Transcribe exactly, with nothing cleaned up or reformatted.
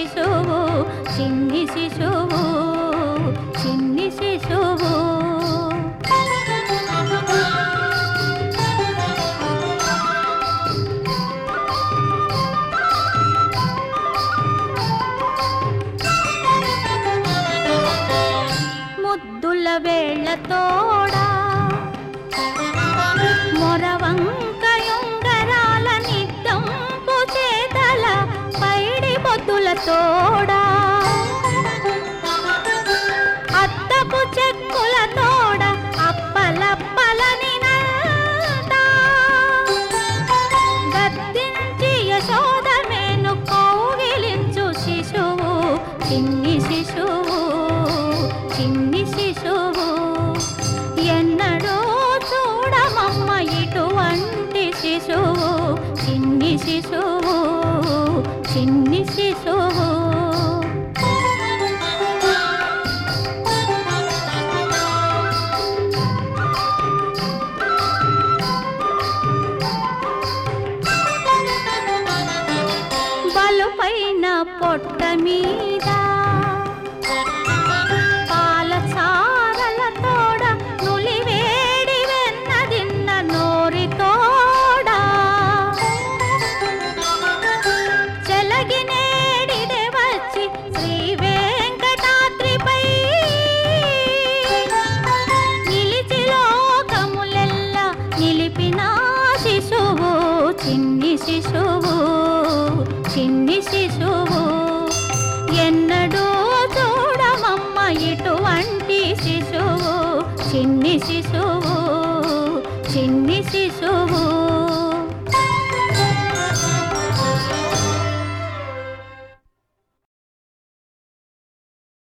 శిశువు చిన్ని శిశువు చిన్ని శిశువు ముద్దుల వేళ్ళతోడా మొరవంకయుంగరాల నిద్దంపు చేతల పైడి పొద్దులతోడా అద్దపు చెక్కులతోడ అప్పలప్పలని నల్దా గద్దించి యశోదమేను కౌగిలించు శిశువు చిన్ని శిశువు చిన్ని శిశువు ఎన్నడూ చూడమమ్మ ఇటువంటి శిశువు చిన్ని శిశువు చిన్ని శిశువు బలుపైన పొట్ట మీద పాల చారలతోడ నులివేడి వెన్నదిన్న నోరితోడా చెలగినేడిదే వచ్చి శ్రీ వెంకటాద్రిపై నిలిచి లోకములెల్ల నిలిపిన శిశువు చిన్ని శిశువు చిన్ని శిశువు ఎన్నడూ చూడమమ్మ ఇటువంటి శిశువు చిన్ని శిశువు